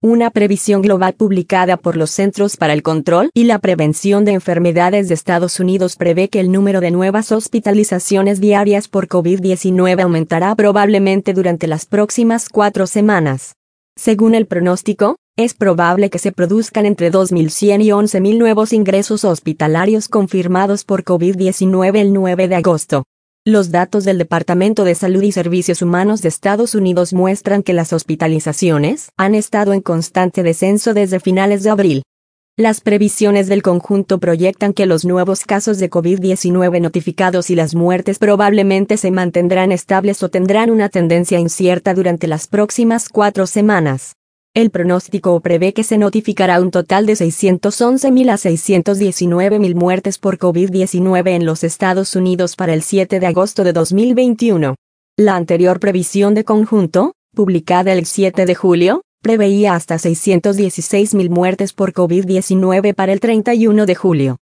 Una previsión global publicada por los Centros para el Control y la Prevención de Enfermedades de Estados Unidos prevé que el número de nuevas hospitalizaciones diarias por COVID-19 aumentará probablemente durante las próximas 4 semanas. Según el pronóstico, es probable que se produzcan entre 2.100 y 11.000 nuevos ingresos hospitalarios confirmados por COVID-19 el 9 de agosto. Los datos del Departamento de Salud y Servicios Humanos de Estados Unidos muestran que las hospitalizaciones han estado en constante descenso desde finales de abril. Las previsiones del conjunto proyectan que los nuevos casos de COVID-19 notificados y las muertes probablemente se mantendrán estables o tendrán una tendencia incierta durante las próximas 4 semanas. El pronóstico prevé que se notificará un total de 611.000 a 619.000 muertes por COVID-19 en los Estados Unidos para el 7 de agosto de 2021. La anterior previsión de conjunto, publicada el 7 de julio, preveía hasta 616.000 muertes por COVID-19 para el 31 de julio.